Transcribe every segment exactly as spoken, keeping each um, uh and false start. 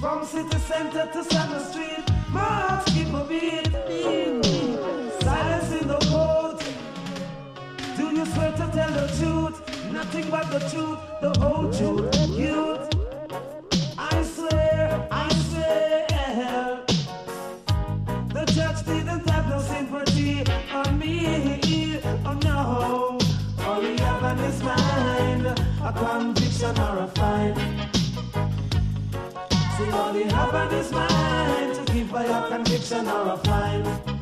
From city center to Summer Street, my heart keep a beat. Silence in the court. Do you swear to tell the truth? Nothing but the truth, the whole truth, youth. I swear, I swear, the judge didn't have no sympathy on me. Oh no, all he have on his mind, a conviction or a fine. See, all he have on his mind, to give by a conviction or a fine.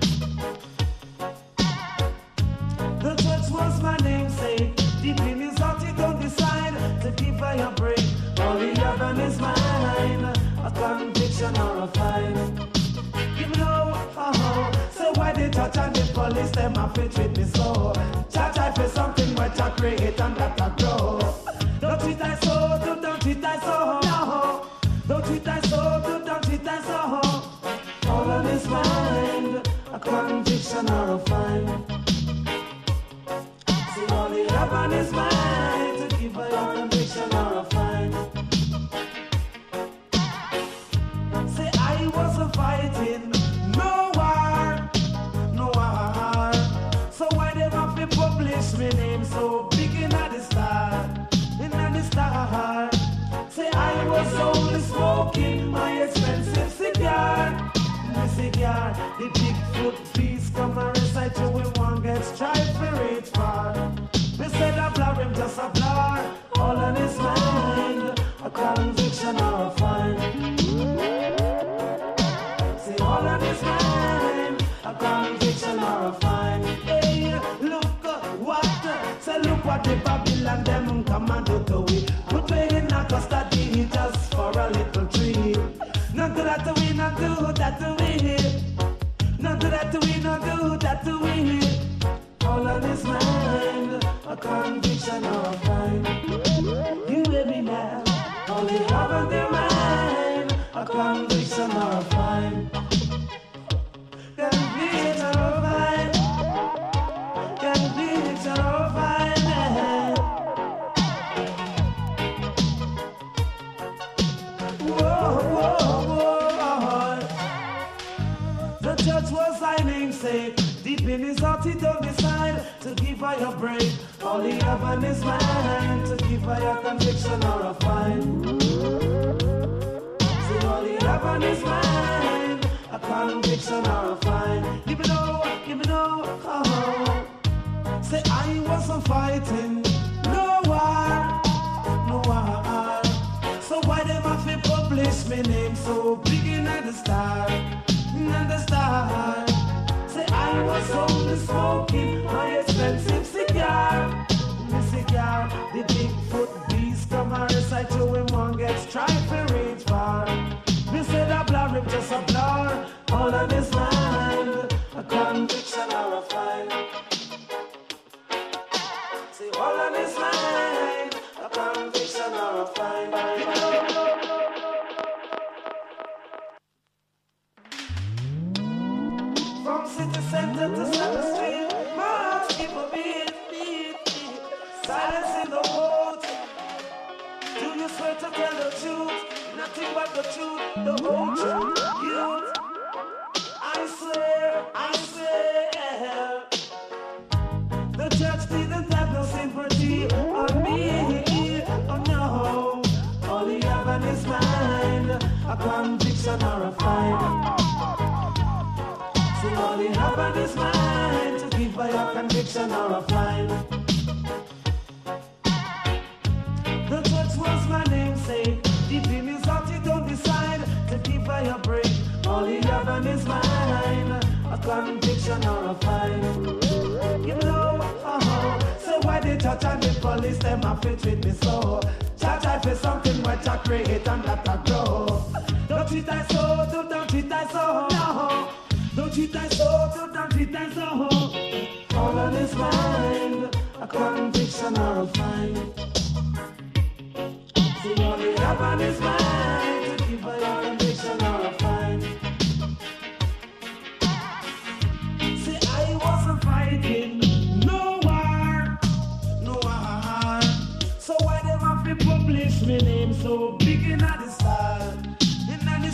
The judge was my namesake. Deep in his heart he don't decide to give by a break. All he have on his mind, a conviction or a fine. You know, oh, so why the judge and the police them have to treat me so? Judge, I feel something what I create and that I grow. Don't treat I so, don't, don't treat I so, no. Don't treat I so, don't, don't treat I so. All on his mind, a conviction or a fine. See, all he have on his mind, to give a conviction or a fine. Say I wasn't fighting no war, no war. So why they have to publish my name so big in the star, in the star? Say I was only smoking my expensive cigar, my cigar. The Bigfoot beast come and recite to him one gets tried for it far. They said a blur him just a blur, all on his mind, a conviction or a fine. Say all on his mind, a conviction or a fine. Hey, look uh, what, uh, say look what the Babylon them come and do to we. Put me in a custody just for a little treat. Not do that to we, not do that to we. Not do that to we, not do that to we. All on his mind, a conviction or a fine. You hear me now? All they have on their mind, a conviction or a fine. Conviction or a fine. Conviction or a fine. Whoa, whoa, whoa. The judge was thy namesake. Deep in his heart he don't decide to give her a break. All he have on his mind, to give her a conviction or a fine. See, all he have on his mind, a conviction or a fine. Give it all, give it all, oh. Say I wasn't fighting no war, no war. So why them have to publish my name so big in the star, in the star? Say I was only smoking my expensive cigar, my cigar. The Bigfoot beast come and recite to him one gets tried for reach far. Me said a blur him just a blur, all on his mind, a conviction or a fine. Say all on his mind, a conviction or a fine. From city center to Summer Street, my heart keep a beat, beat, beat. Silence in the court. Do you swear to tell the truth? Nothing but the truth, the whole truth, youth. I swear, I swear, the judge didn't have no sympathy on me. Oh no, all he have on his mind, a conviction or a fine. All he have on his mind, to give by a conviction or a fine. The judge was my namesake. Deep in his heart he don't decide to give by a break. All he have on his mind, a conviction or a fine. You know, oh, so why the judge and the police them have to treat me so? Judge, I feel something what I create and that I grow. Don't treat I so, don't, don't treat I so, no. Don't treat I so, don't treat I so. All on his mind, a conviction or a fine. See all he have on his mind, to give a conviction or a fine. See I wasn't fighting no war, no war. So why them have to publish my name so big in the star, in the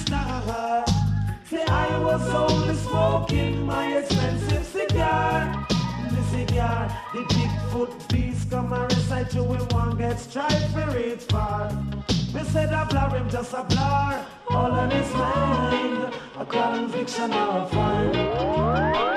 smoking my expensive cigar. The cigar, the Bigfoot beast come and recite you when one gets tried for it far. Me said a blur, him just a blur. All on his mind, a conviction or a fine.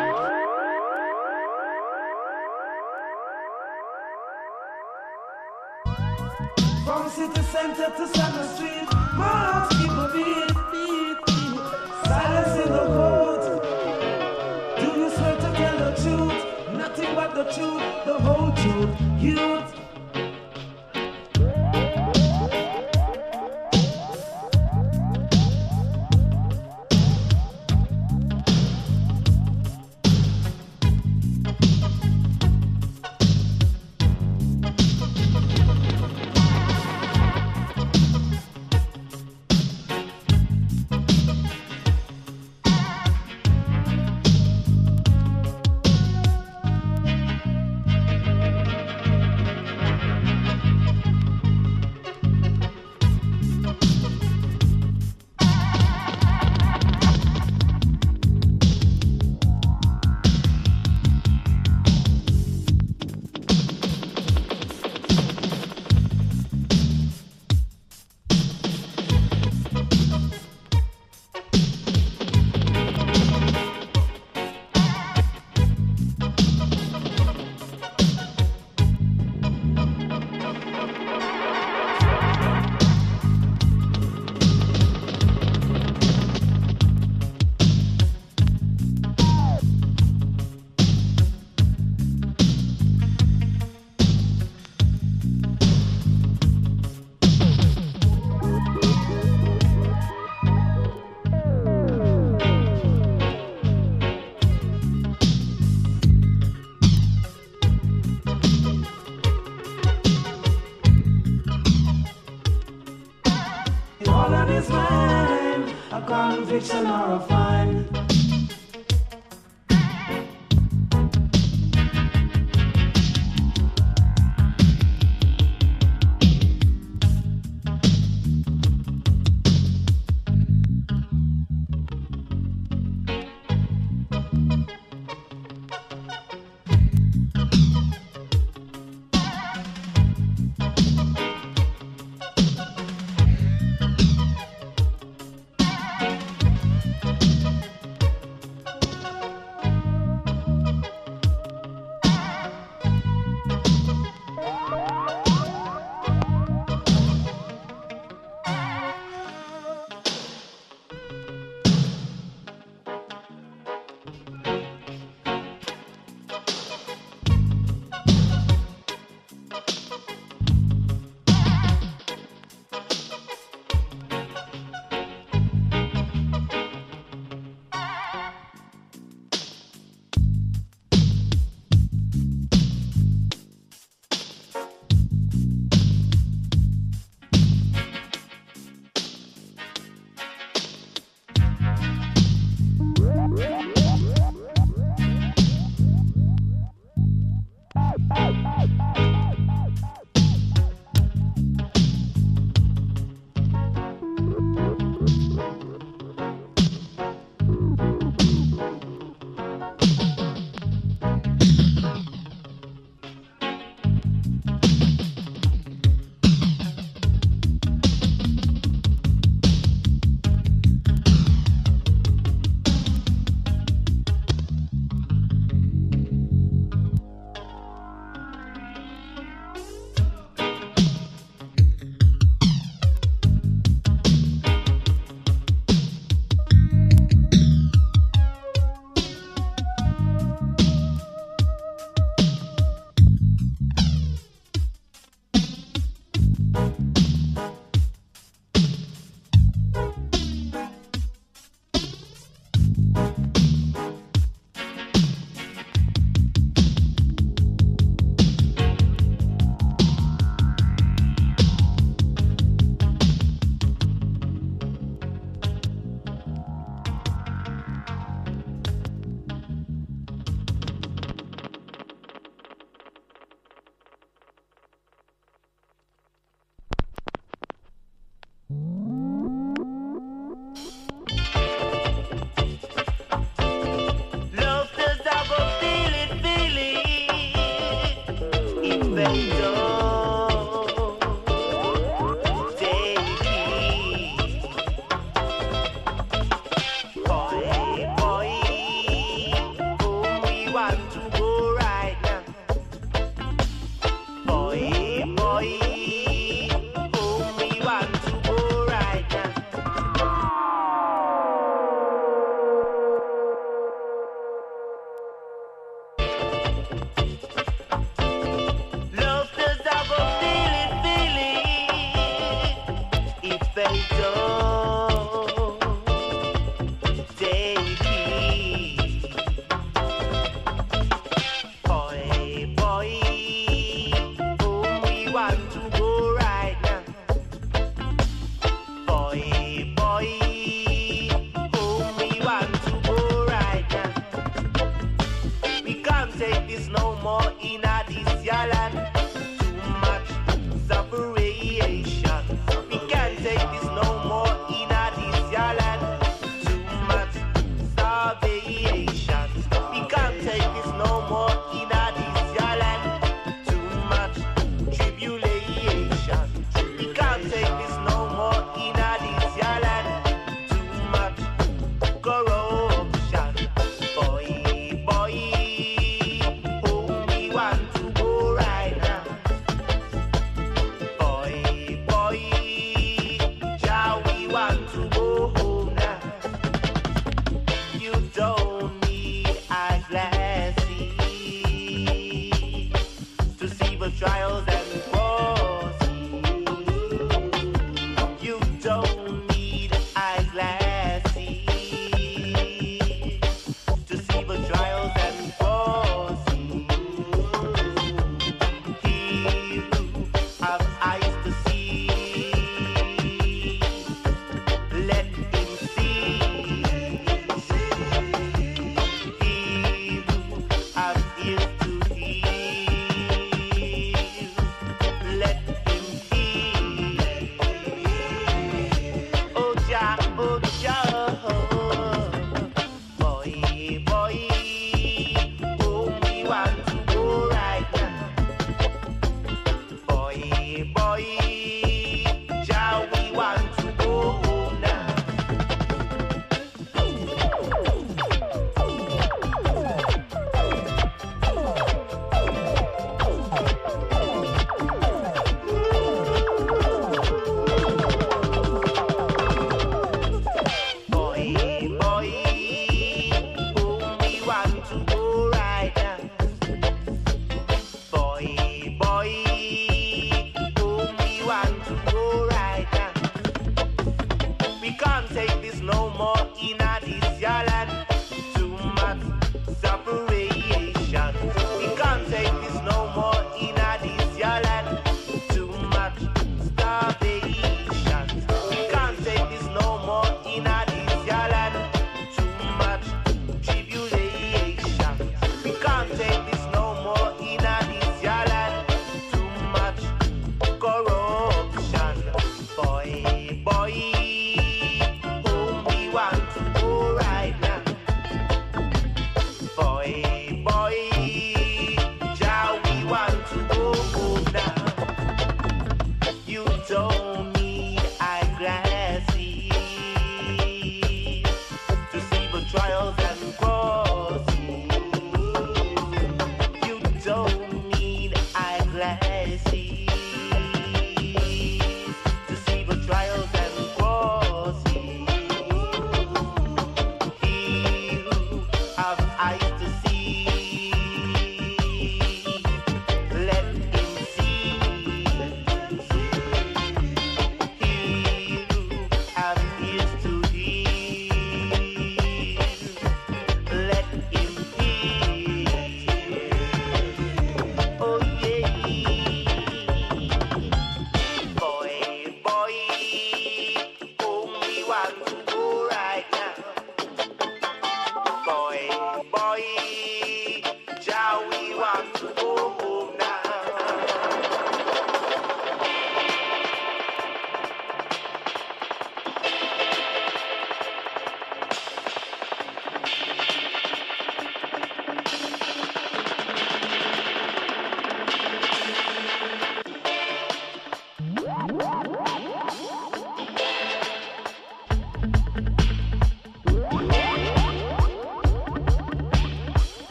From city center to Summer Street, my heart keep a beat, beat, beat. Silence in the court. Do you swear to tell the truth? Nothing but the truth, the whole truth, youth. All on his mind, a conviction or a fine. Want to go right now.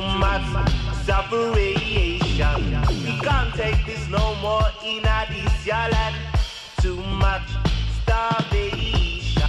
much separation. We can't take this no more in this your land. Too much starvation.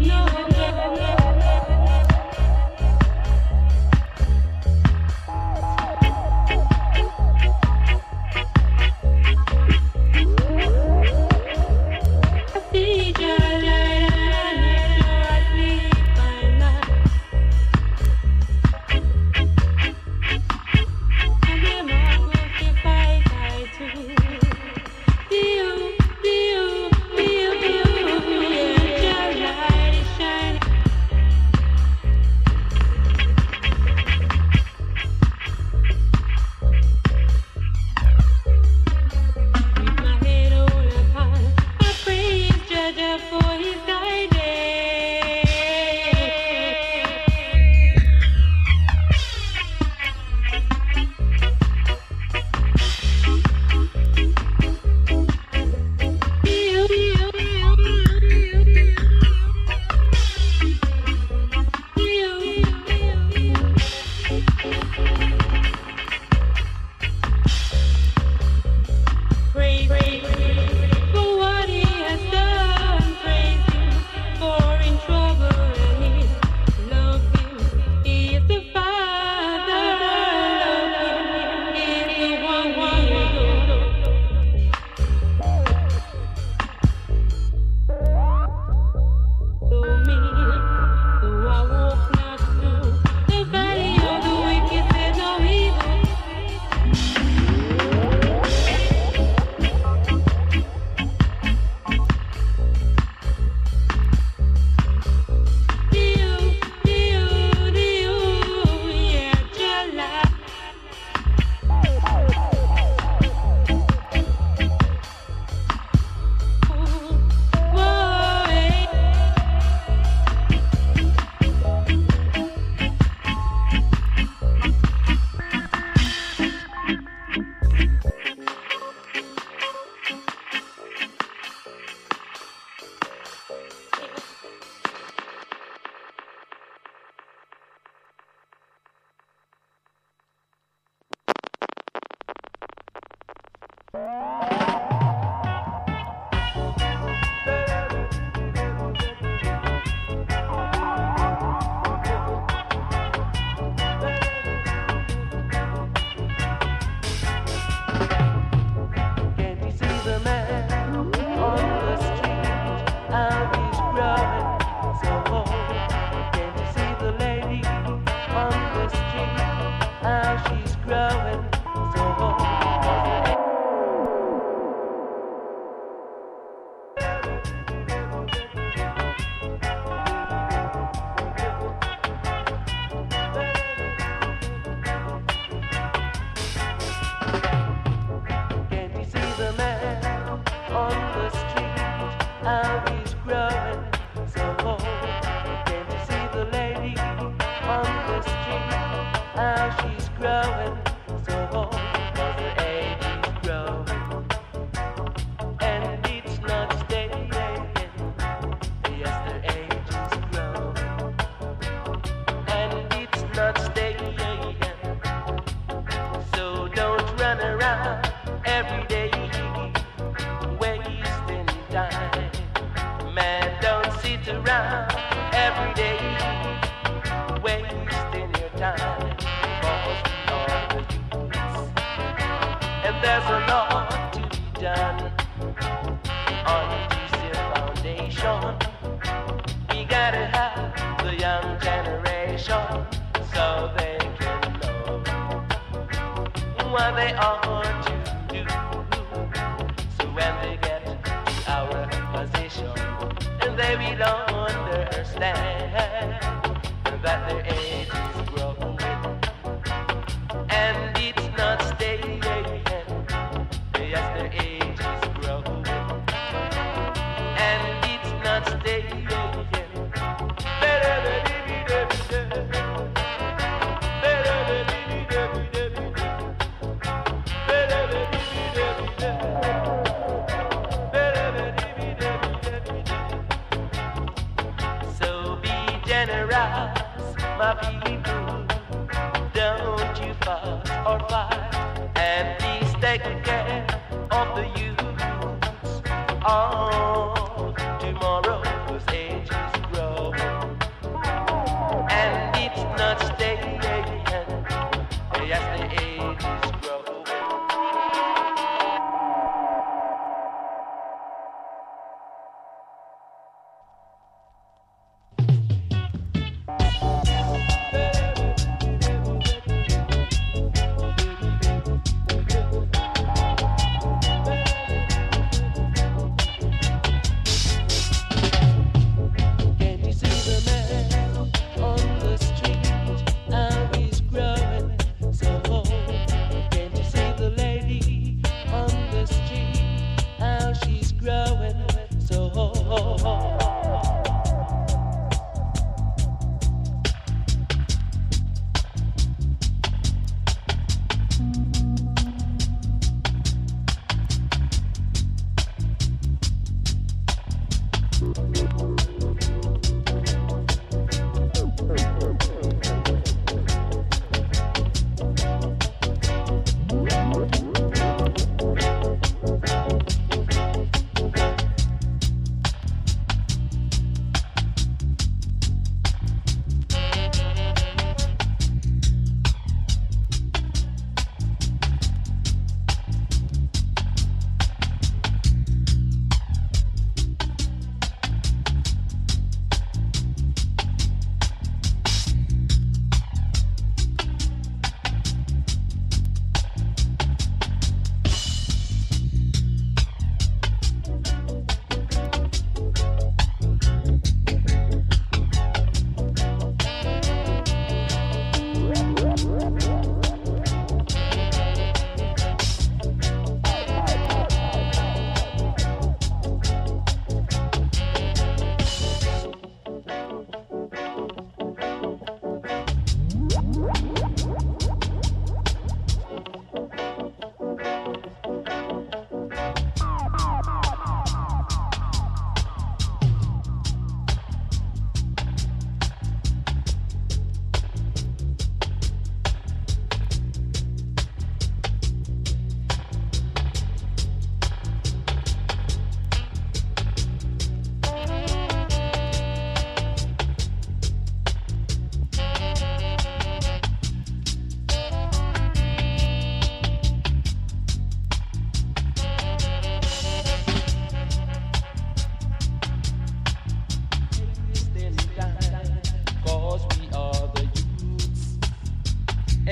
Oh, tomorrow, 'cause age is grow.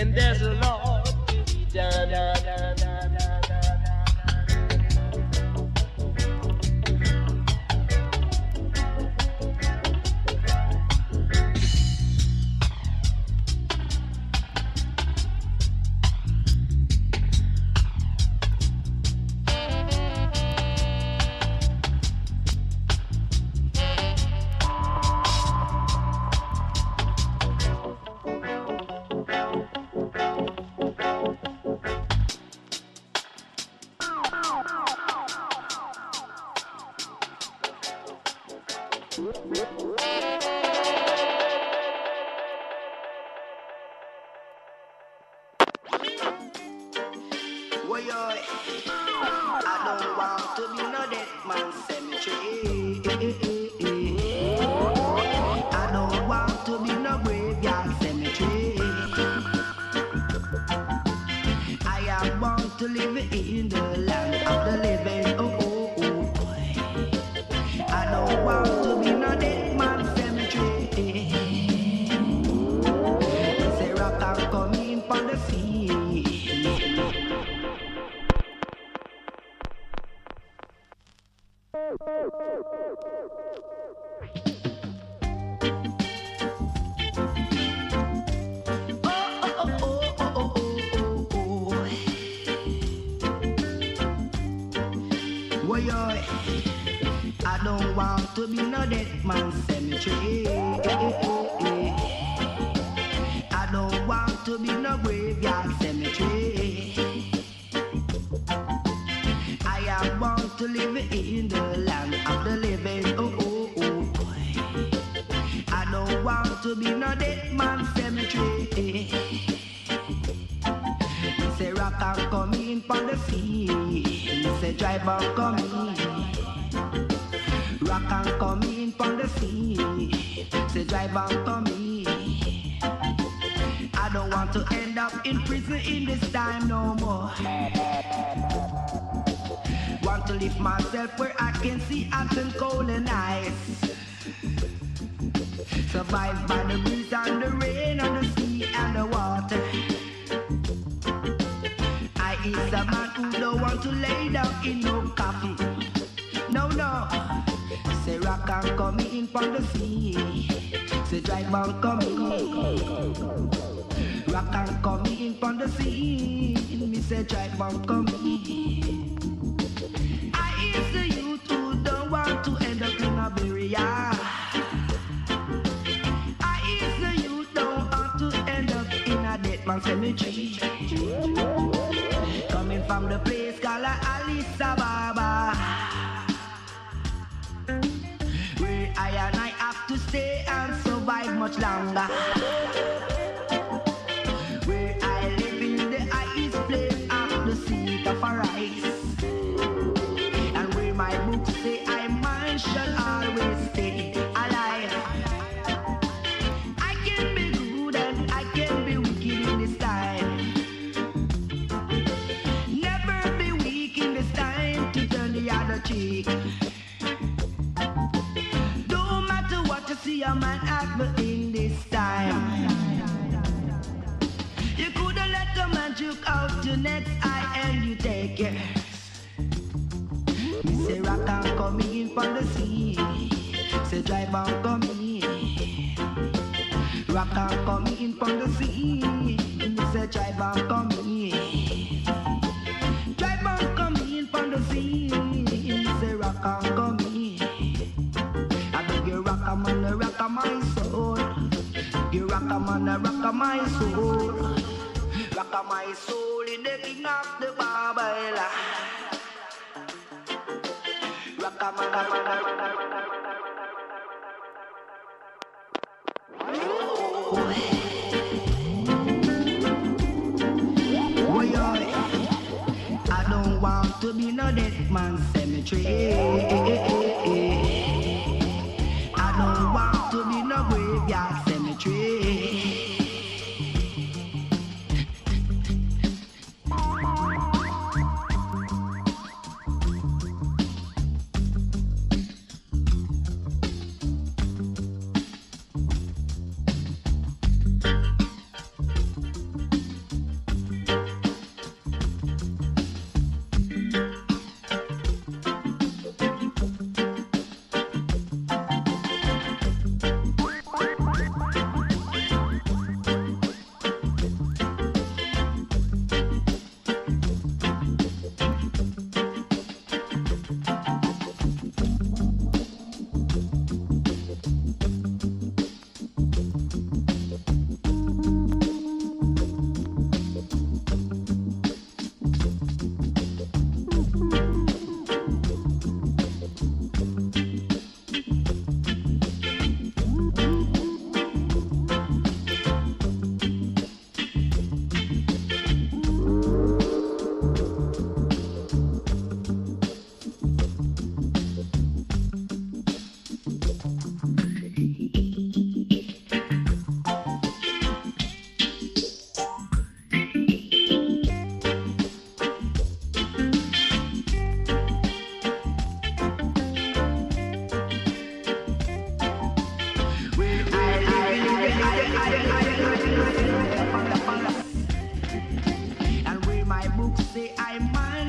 and there's a lot to be done.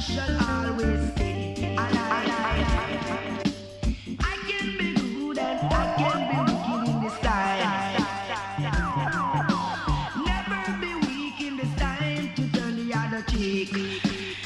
shall always stay alive. I can be good and I can be wicked in this time. Never be weak in this time to turn the other cheek.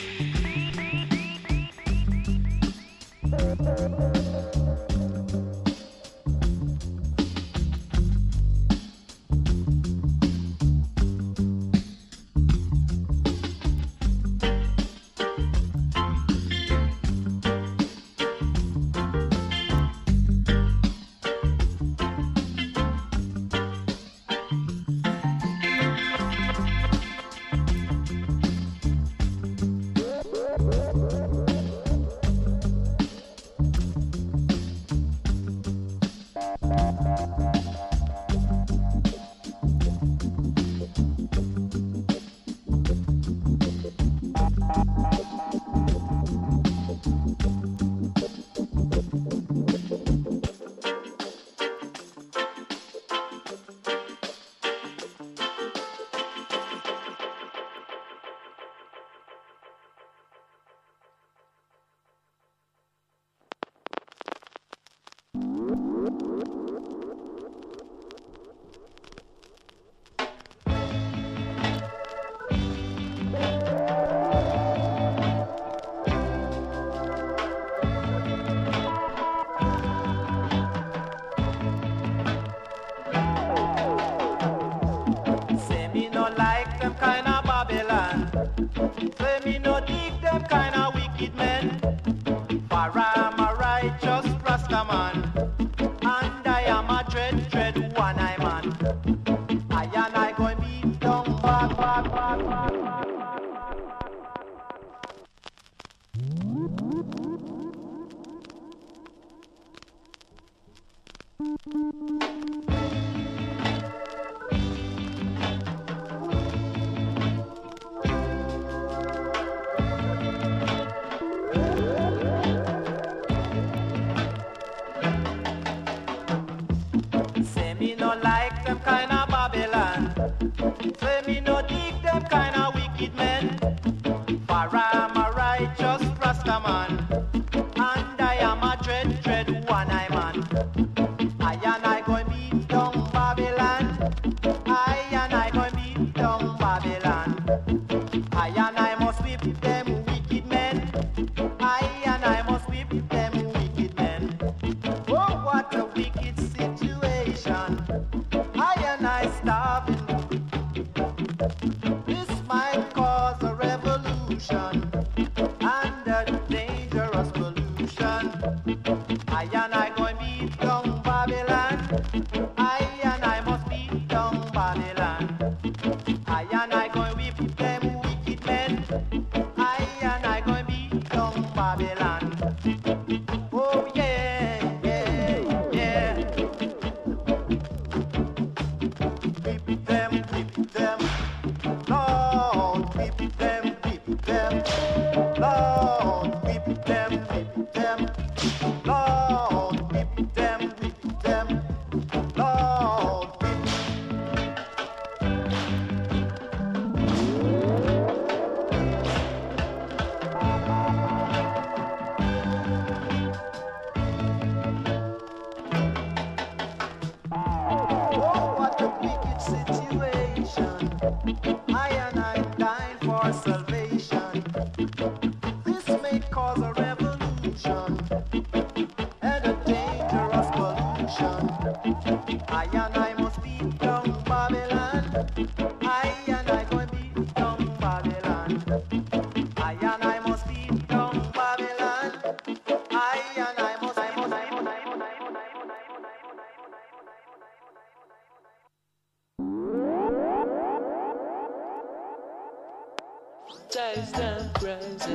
Chase them crazy.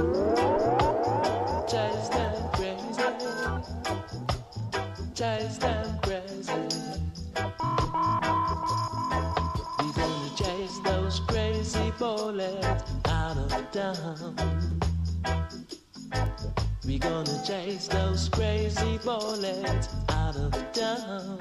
Chase them crazy. Chase them crazy. We gonna chase those crazy bullets out of town. We gonna chase those crazy bullets out of town.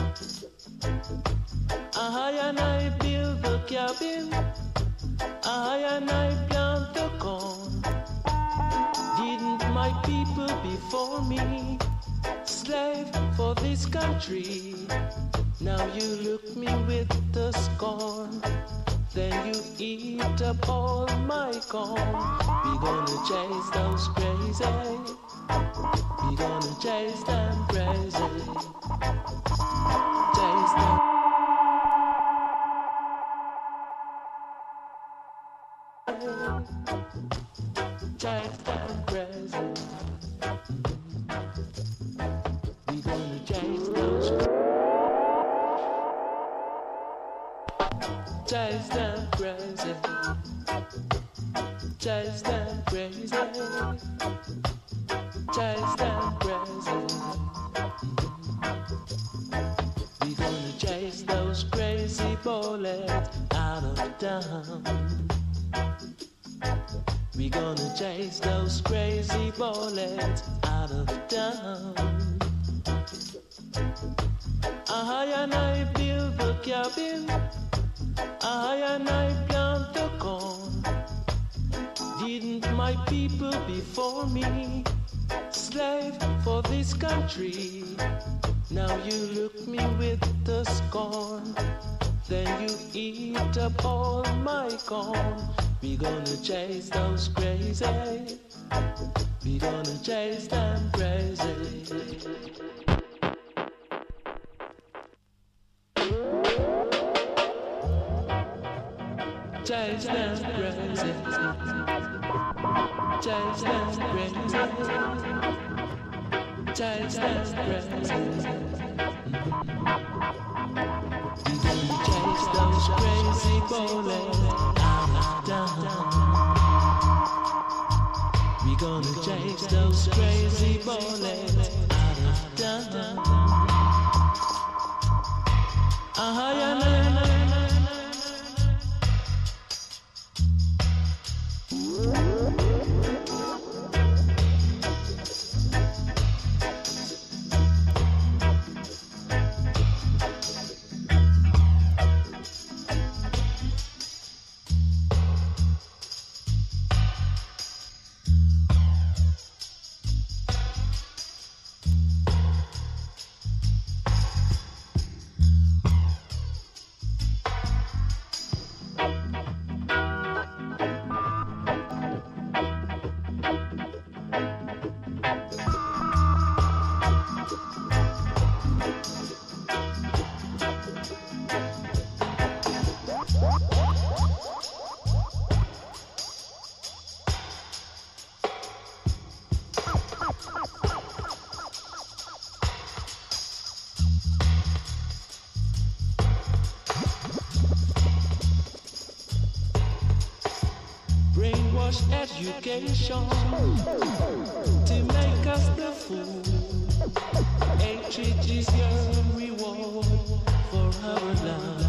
I and I build the cabin. I I and I plant the corn. Didn't my people before me slave for this country? Now you look me with the scorn, then you eat up all my corn. We gonna chase those crazy, we gonna chase them crazy, chase them. Chase them crazy. We gonna chase those. Chase them crazy. Chase them crazy. Chase them crazy. We gonna chase those crazy bullets out of town. We gonna chase those crazy bullets out of town. I and I build the cabin, I and I plant the corn. Didn't my people before me slave for this country? Now you look me with the scorn, then you eat up all my corn. We gonna chase those crazy, we gonna chase them crazy. Chase them crazy, chase them crazy, chase them crazy. We gonna chase those crazy bullets out of town. We gonna chase those crazy bullets out of town. Ah, yeah, nah, nah. Education to make us the fool. Hatred is your reward for our love.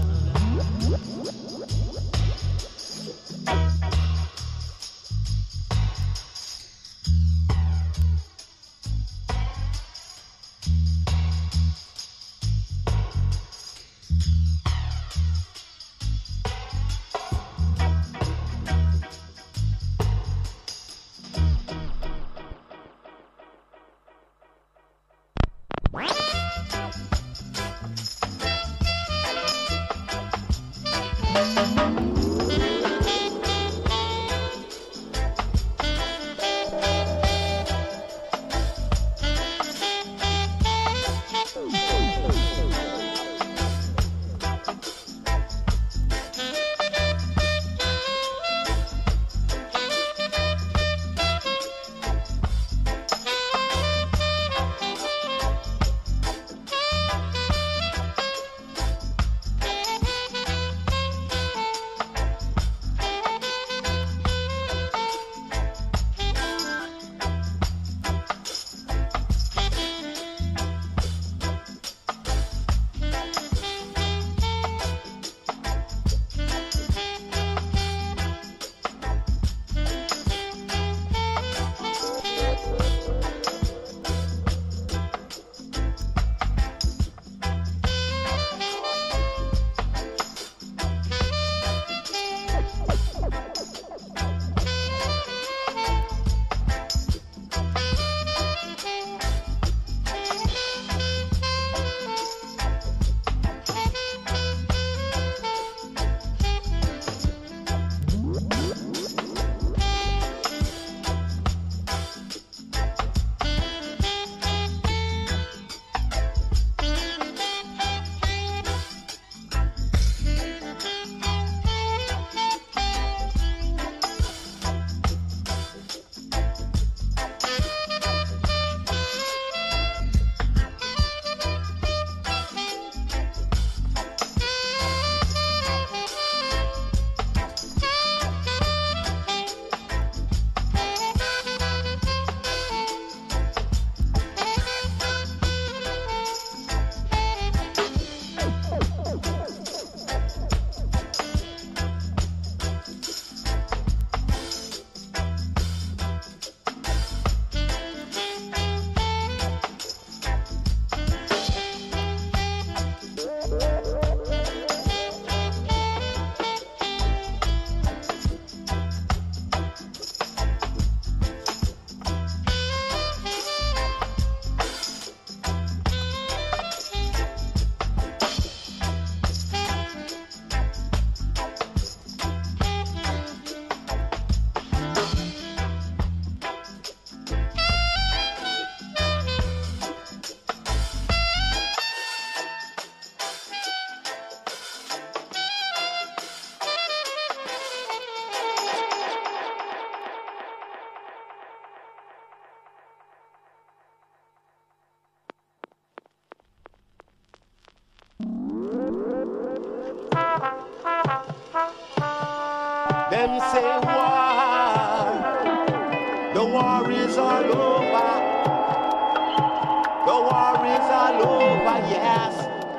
say war. The war is all over. The war is all over, yes.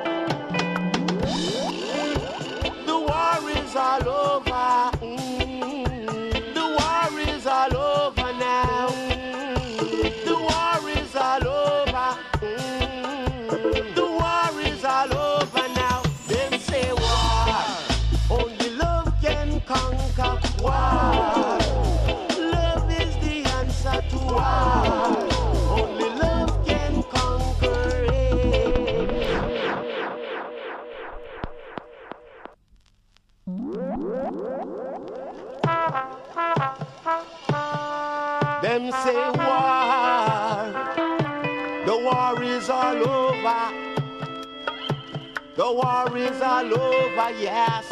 The war is all over. Mm. The war is all over now. The war is all over. Mm. The war is all over now. Them say war. Only love can conquer war. Love is the answer to war. Only love can conquer it. Them say war. The war is all over. The war is all over, yes.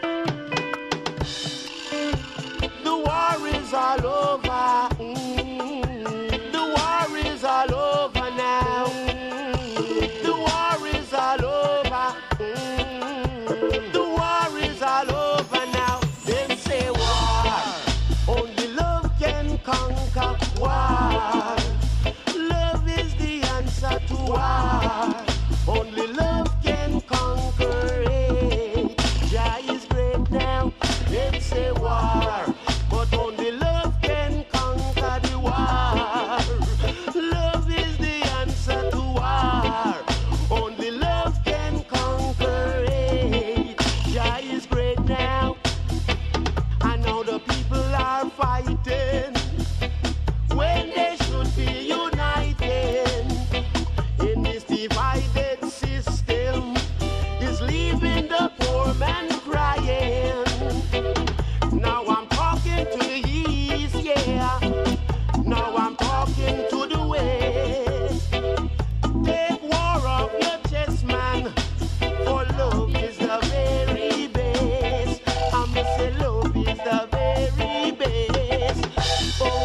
The war is all over. Mm. The war is all over now. The war is all over. Mm. The war is all over now. Them say war. Only love can conquer war. Love is the answer to war. Only love can conquer it. Jah is great now. Them say war. But only love can conquer the war. Love is the answer to war. Only love can conquer it. Jah is great now. I know the people are fighting when they should be united. In this divided system is leaving the poor man crying. Now I'm talking to the east, yeah. Now I'm talking to the west. Take war off your chest, man. For love is the very best. I'ma say love is the very best. Oh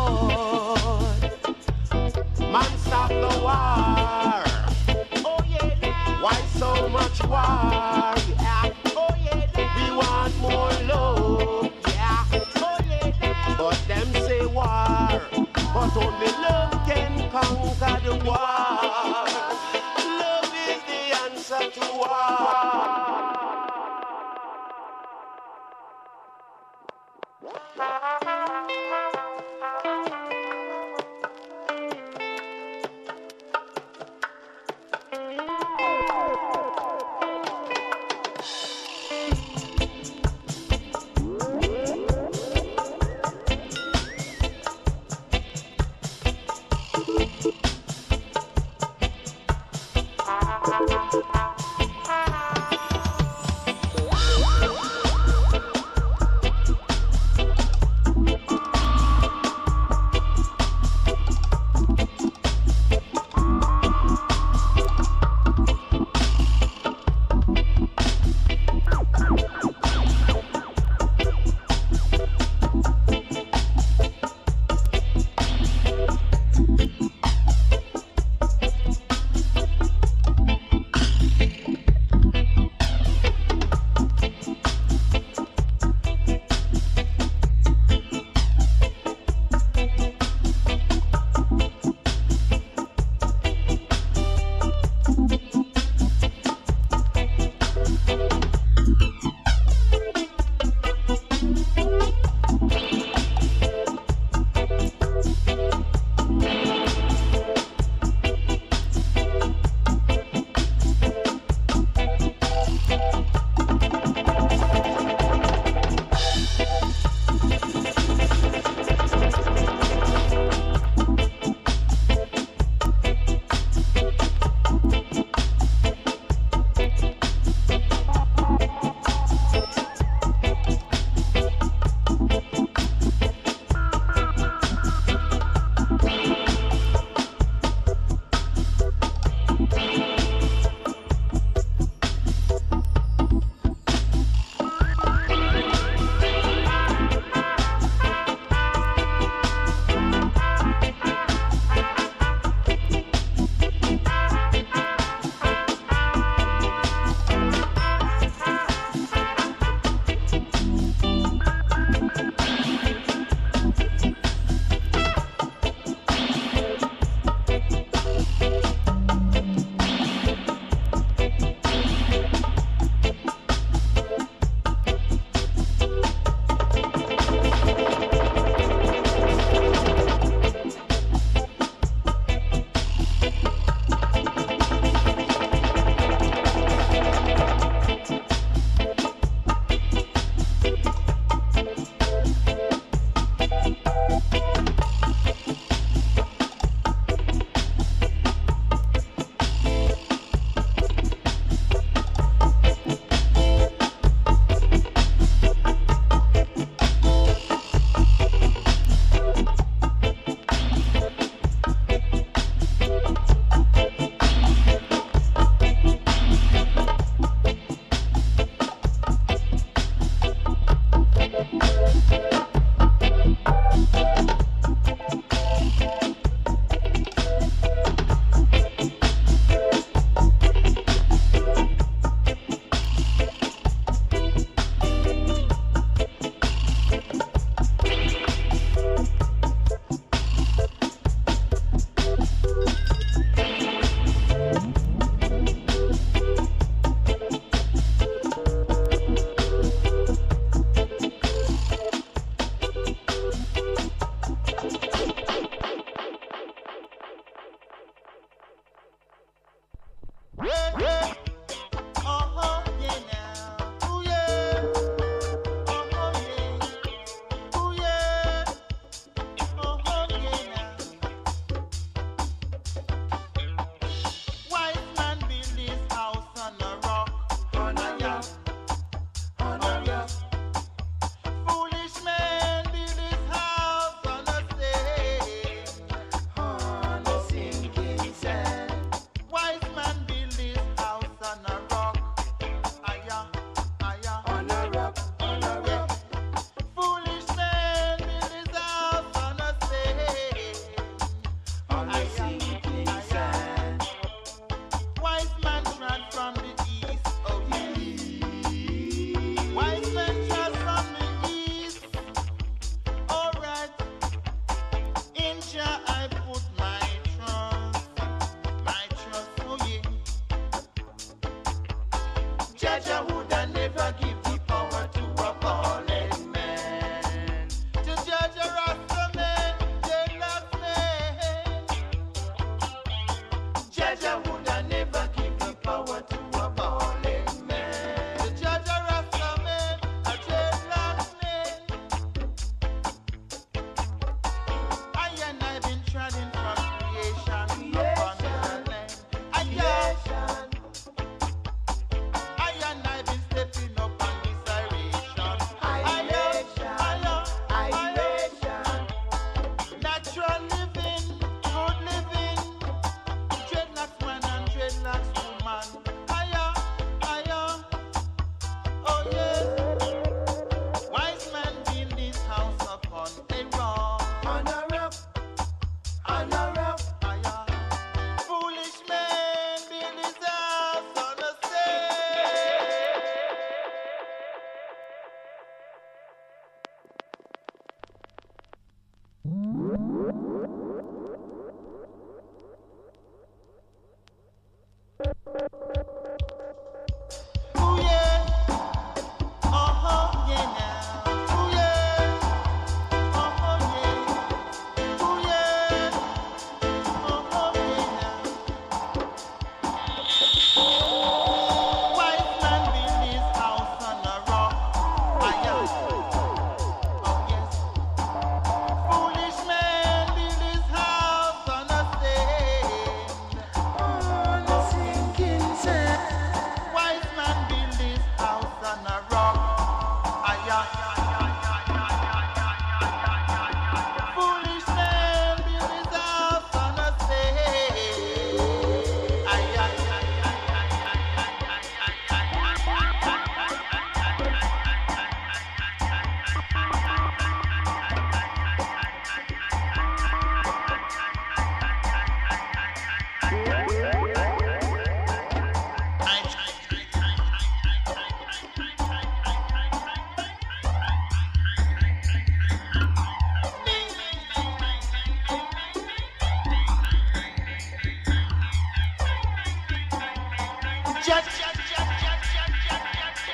Lord, man stop the war. Oh yeah, now. Why so much war? Yeah. Oh yeah, now. We want more love. Yeah. Oh yeah, now. But them say war. But only love can conquer the war. Love is the answer to war. Jaja woulda never give the power to a bald man. To Jaja Rasta man, dreadlock man. Jaja woulda never give the power to a bald man. To Jaja Rasta man, a dreadlock man. I and I been treading from creation upon the land. I am. I and I been stepping up on this iration. I am, I am, natural living, good living. Dreadlocks man and dreadlocks woman. I am, I am, oh yes. Wise man build this house upon a rock. On a rock, on a rock. I am. Foolish man build his house on a sand. Ooh yeah, uh-huh, yeah now. Ooh yeah, uh-huh, yeah. Ooh yeah, uh-huh, yeah now. White man build his house on a rock. Aye, aye. Oh yes. Foolish man build his house on a sand. On a sinking sand. Wise man build his house on a rock. Aye, aye. Foolish man build his house on a sand. Aye, aye. Just, just, just, just, just, just,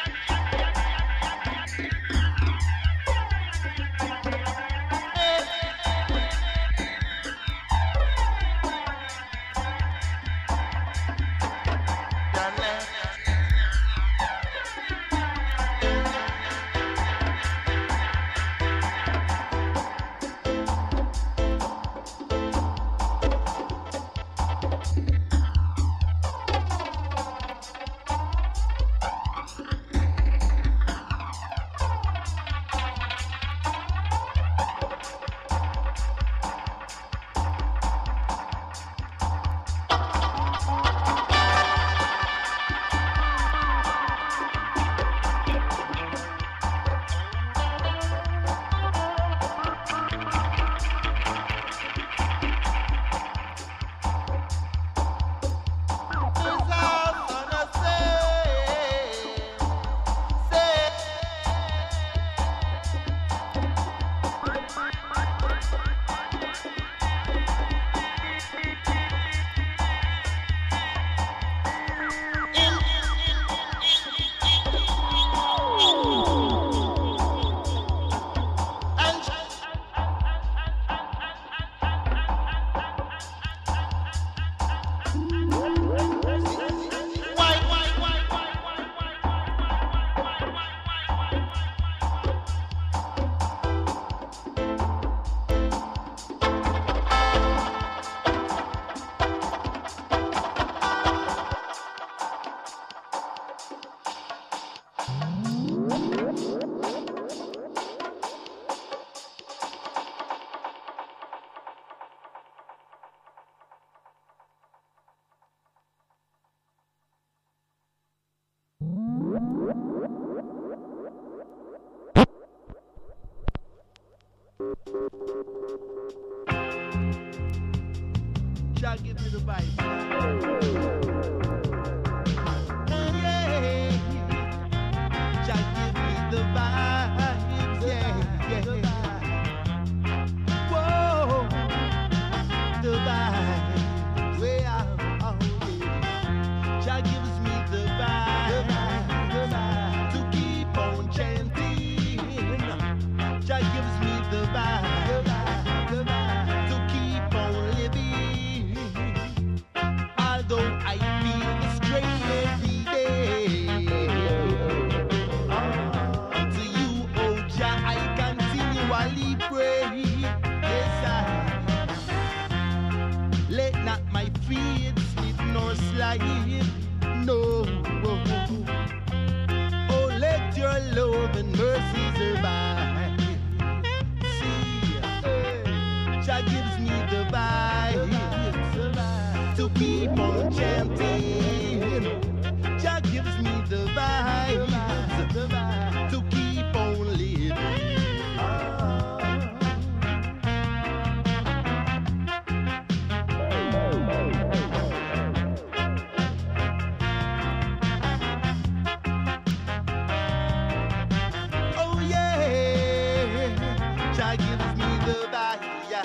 Jah give me the vibes. Yeah. Jah give me the vibes. Yeah, yeah. Whoa, the vibes. Way out, oh yeah. Jah gives me the vibes. gives me the vibes, the vibes to keep on living. Oh yeah, Jah gives me the vibes.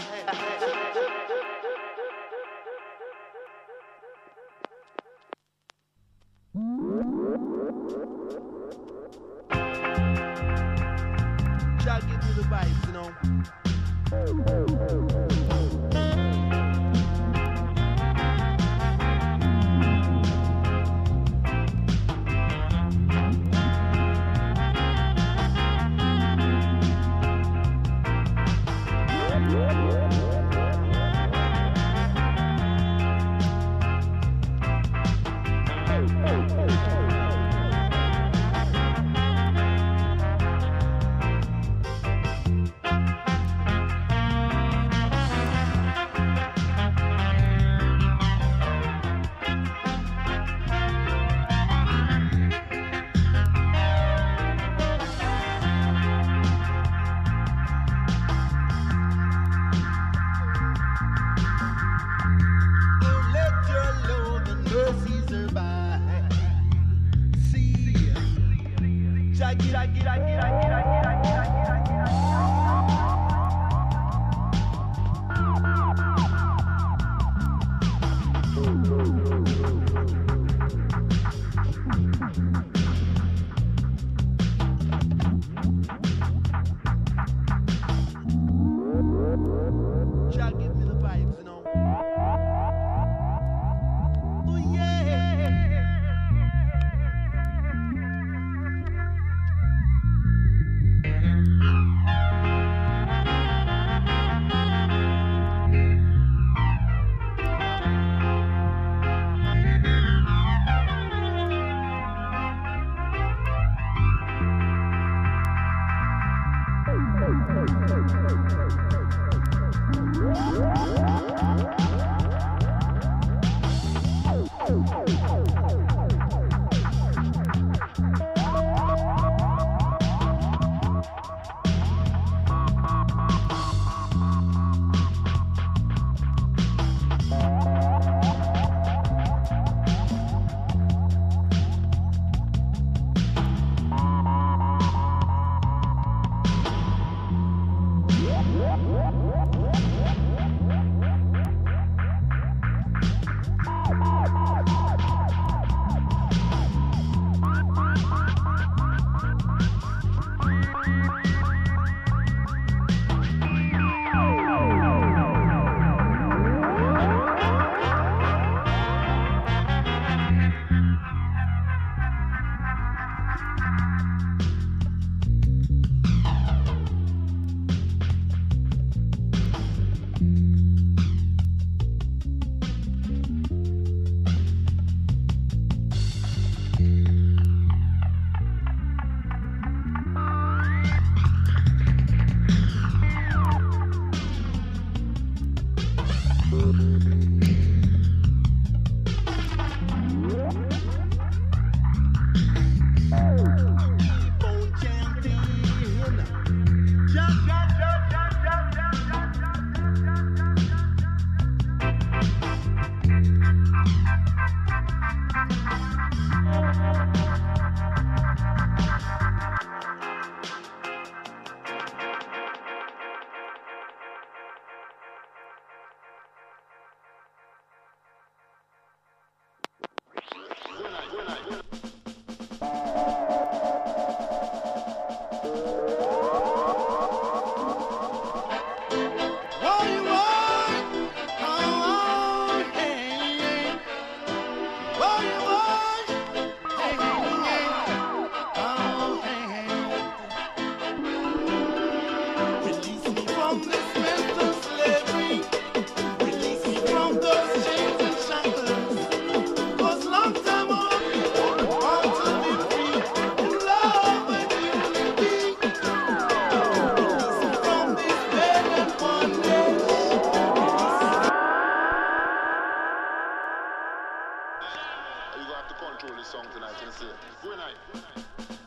Jah give me the vibes, you know. say. Good night. Good night.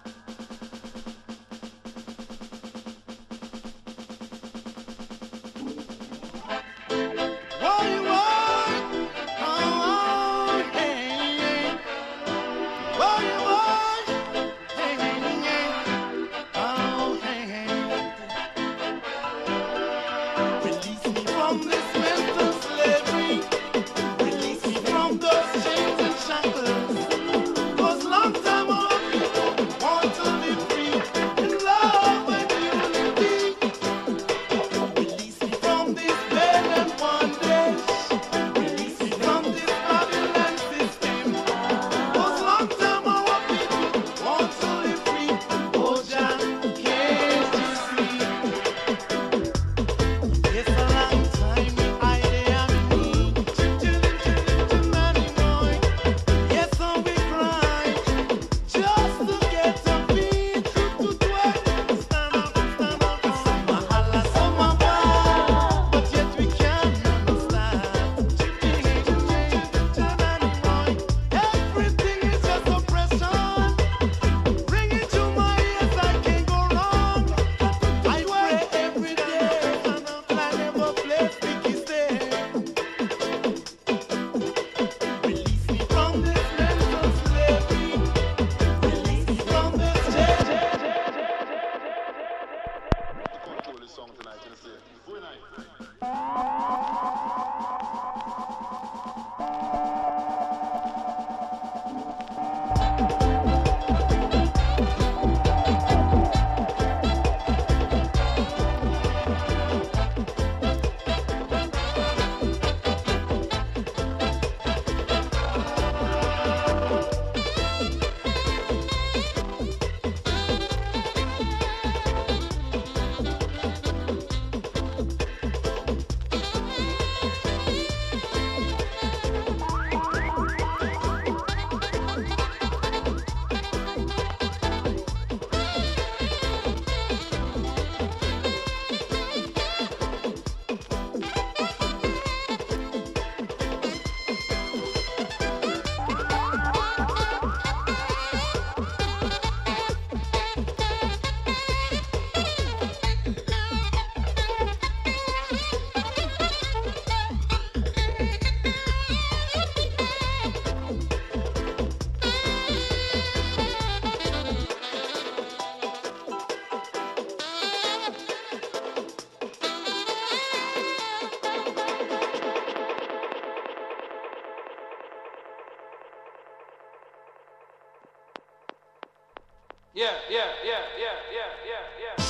Yeah, yeah, yeah, yeah, yeah, yeah, yeah,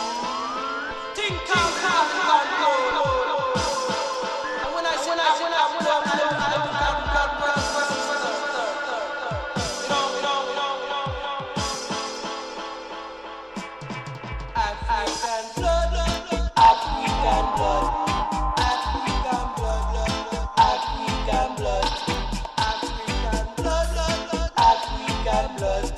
yeah. Think talk, talk, talk, go, go, go. And when I when I when I when I when I when I you know, you know, you know, you know, you know. African blood, African blood, African blood, African blood, African blood, African blood.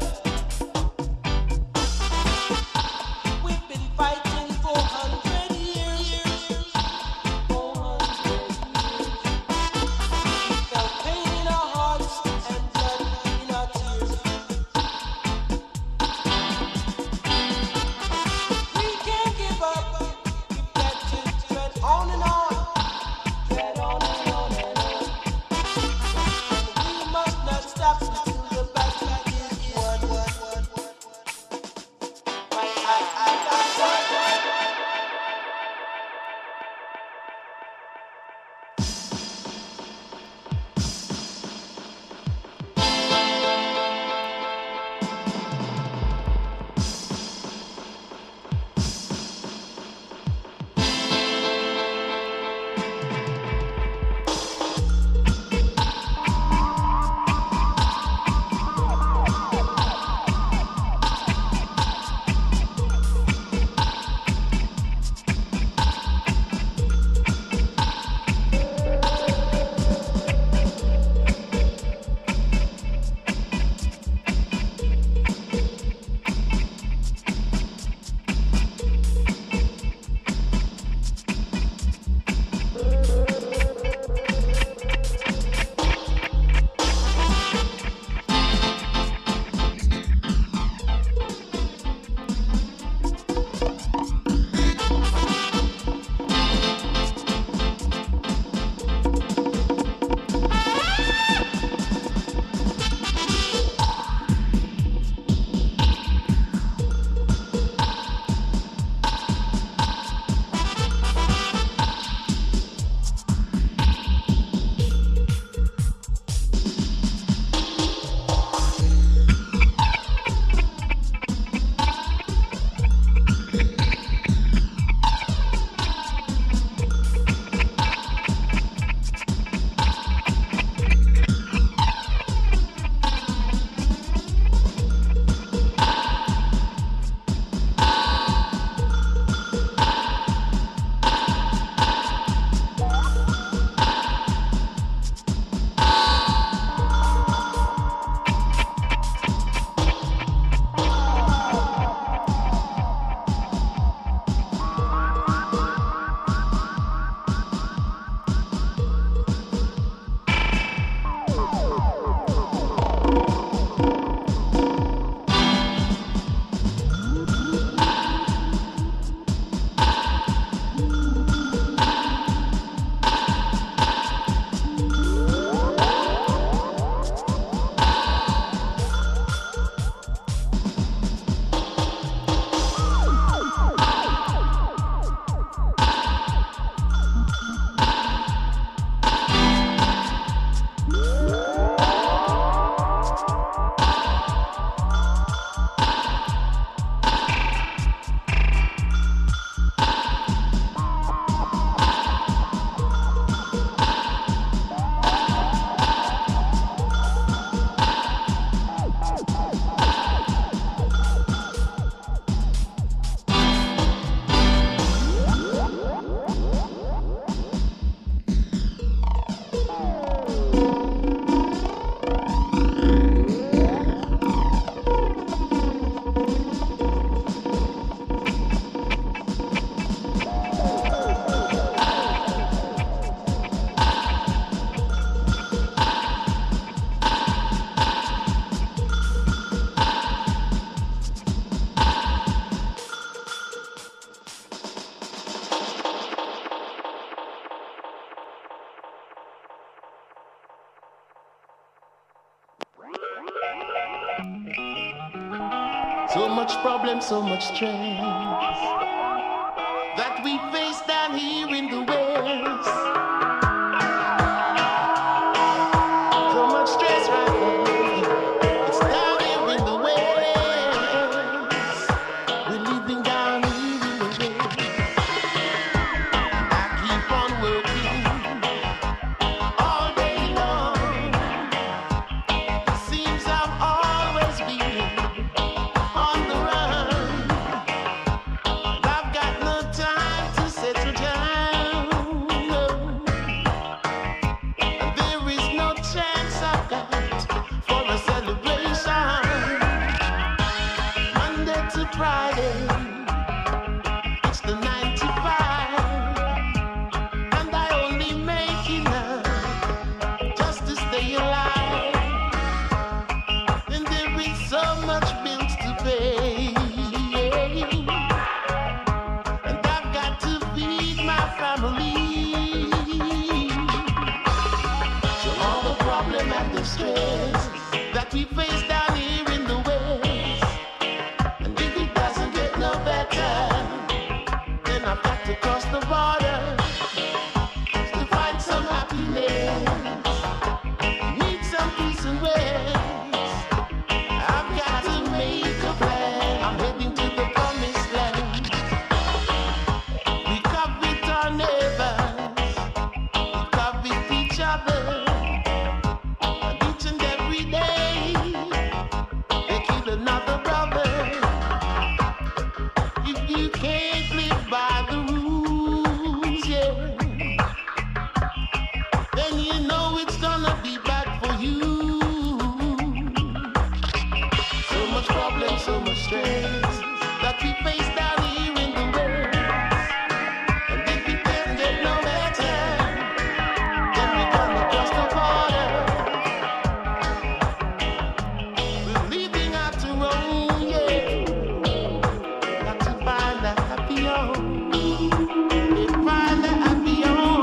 We've been fighting for hundred years. So much problem, so much stress that we face down here in the West. So much stress right there. It's down here in the West. We're living down here in the West. I keep on working all day long. Seems I've always been on the run. I've got no time to settle down. No. There is no chance I've got for a celebration. Monday to Friday, it's the nine to five, and I only make enough just to stay alive. And there is so much bills to pay, and I've got to feed my family. So all the problem and the stress that we face down here in the West, and if it doesn't get no better, then I've got to cross the border to find some happiness, need some peace and rest. I've got to make a plan. I'm heading to the promised land. We covet our neighbors, we covet each other, and each and every day they kill another brother. If you can't live by the rules, yeah, then you know it's gonna be bad for you. So much problem, so much stress that we face down here in the West. And if it doesn't get no better, then we're gonna cross the border. We're leaving out to roam, yeah. Got to find a happy home. Yeah, find a happy home.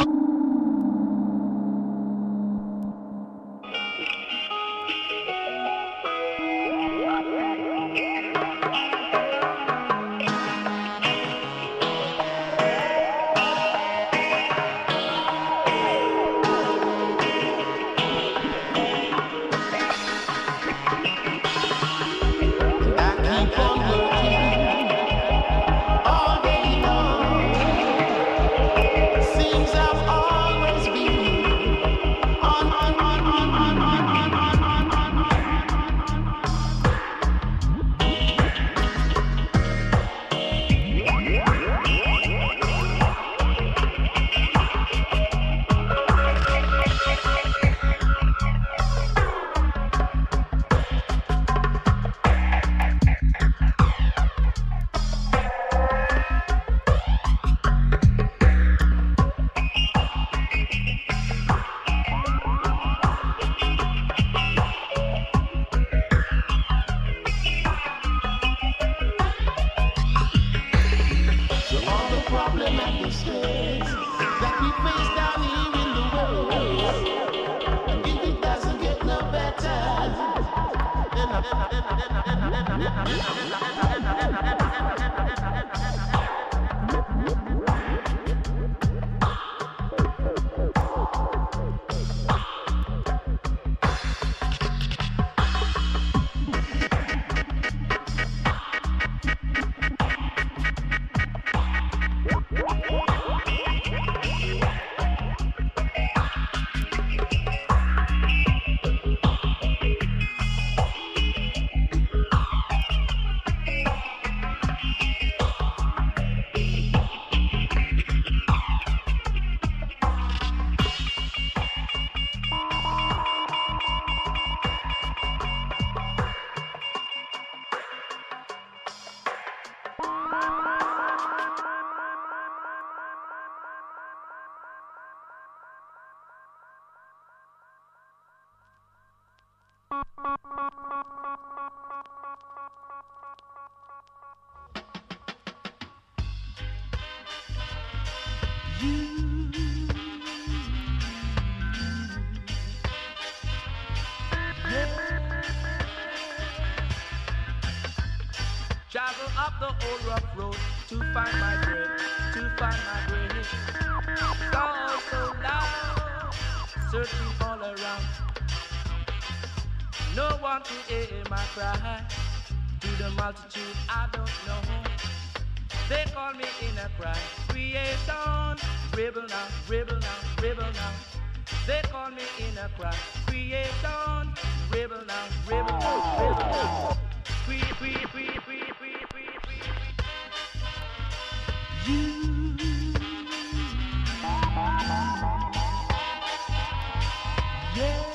I keep on working all day long. Seems I've always been on, on, on, on, on, on, on, on, on, on, on. So all the problem and the stress that we face down here in the West, and if it doesn't get no better, then I, then I, then I, then I, then I, then I, then I, then I, then I, then the old rough road to find my bread, to find my bread. Call so loud, searching all around. No one to hear my cry. To the multitude I don't know. They call me in a cry. Creation, rebel now, rebel now, rebel now. They call me in a cry. Creation, rebel now, rebel now, rebel now. Free, free, free, free, free, free, free. You. Yeah.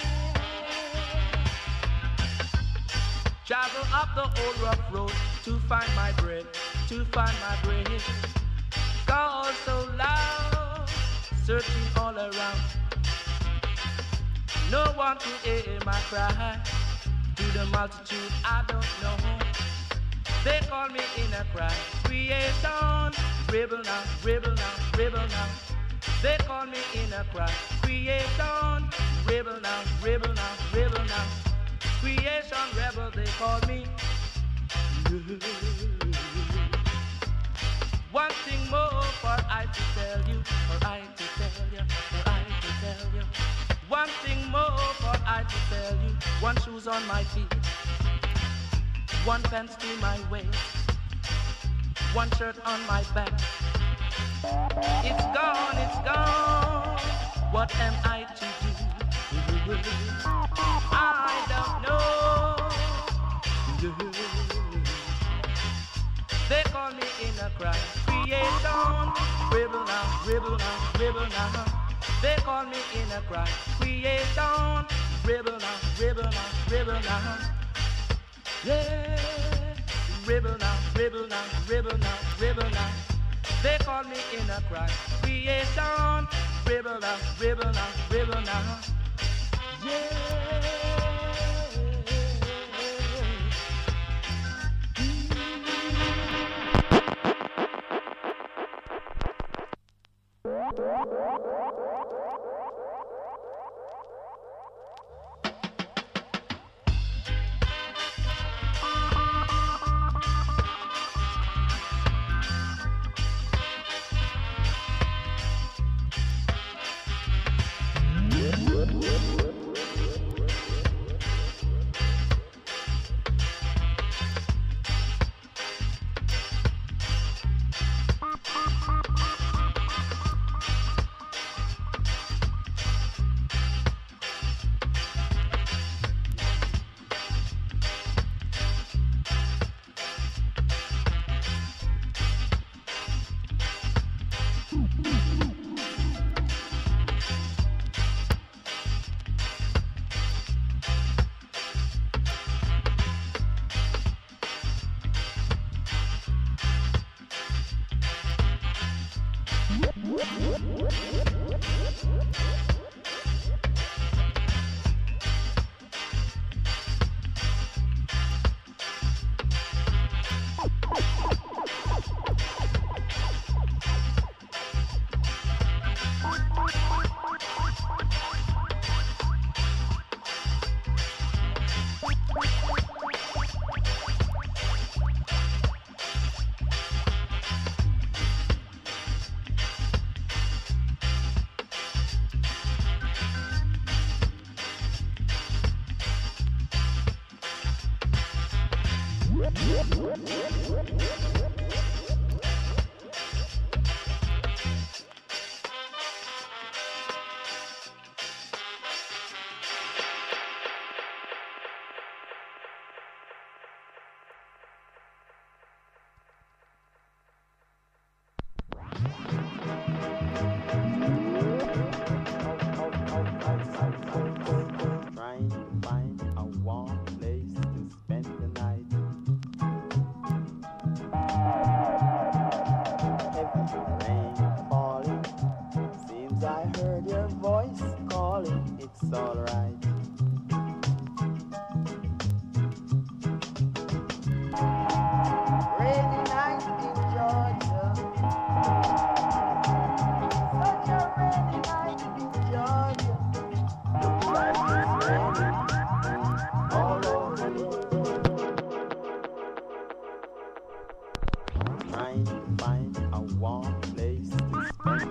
Travel up the old rough road to find my bread, to find my bread. Call so loud, searching all around. No one to hear my cry. To the multitude I don't know. They call me in a cry. Creation, rebel now, rebel now, rebel now. They call me in a cry. Creation, rebel now, rebel now, rebel now. Creation, rebel, they call me. One thing more for I to tell you, for I to tell you, for I to tell you. One thing more for I to tell you. One shoes on my feet, one pants to my waist, one shirt on my back. It's gone, it's gone. What am I to do? I don't know. They call me in a cry. Creation, rebel now, rebel now, rebel now. They call me in a cry. Creation, rebel now, rebel now, rebel now. Yeah, rebel now, rebel now, rebel now, rebel now. They call me in a cry. Creation, rebel now, rebel now, rebel now. Yeah.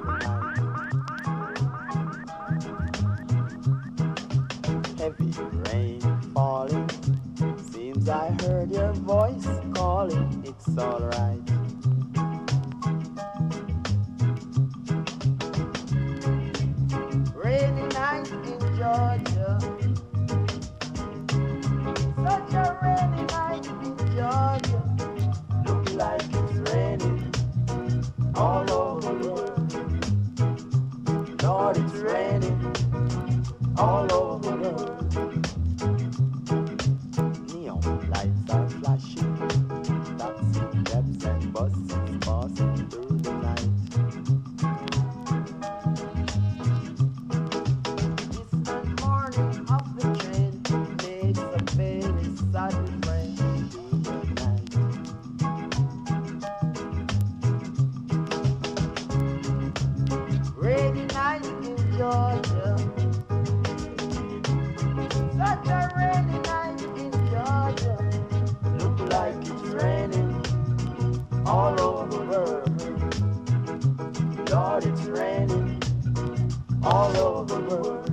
Heavy rain falling. Seems I heard your voice calling. It's alright. Rainy night in Georgia. Such a rainy night in Georgia. Look like it's raining all over the world. Lord, it's raining all over the world. Neon lights are flashing. Taxi cabs and buses passing through the night. Distant morning of the train makes a very sad refrain through the night. Rainy night in Georgia. Such a rainy night in Georgia. Look like it's raining all over the world. Lord, it's raining all over the world.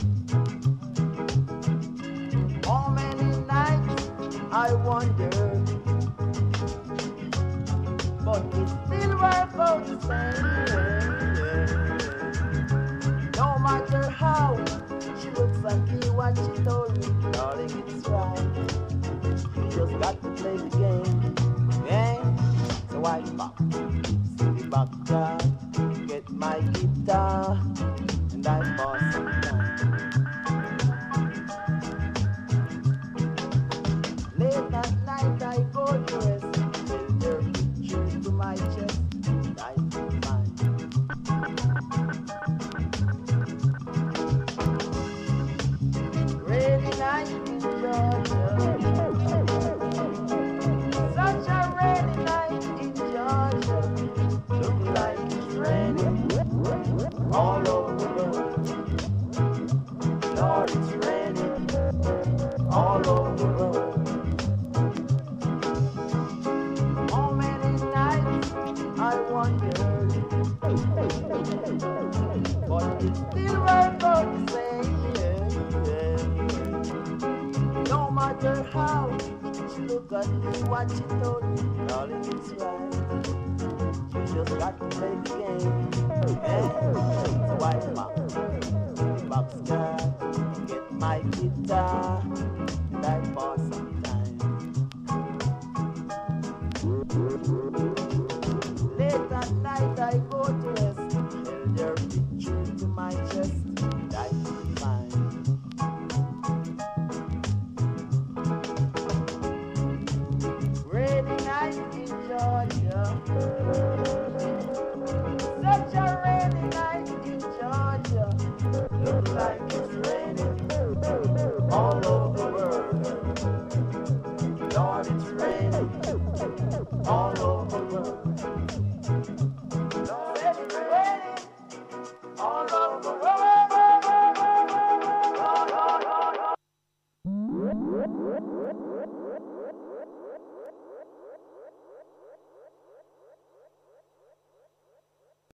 How many nights I wondered, but it still works out the same. No matter how she looks at me, what she told me, darling, it's right. You just got to play the game, yeah? So I back to the backyard, get my guitar, and I pass some time. Late at night I go to rest, build your pictures to my chest, and I feel fine. Rainy night in Georgia. Such a rainy night in Georgia. Look like it's raining all over the world. Lord, it's raining all over the world. How many nights I wondered, but it still works out the same. No matter how she look at me, what she told me, darling, it's right. You just got to play the game, yeah? So I back to the boxcar, get my guitar, and I pass some time. Late at night I go to rest, held your picture to my chest, and I feel fine. Rainy night in Georgia. Such a rainy night in Georgia. Look like it's raining all over the world. Lord, it's raining all over the world. Lord, it's raining all over the world. Lord, Lord, Lord, Lord.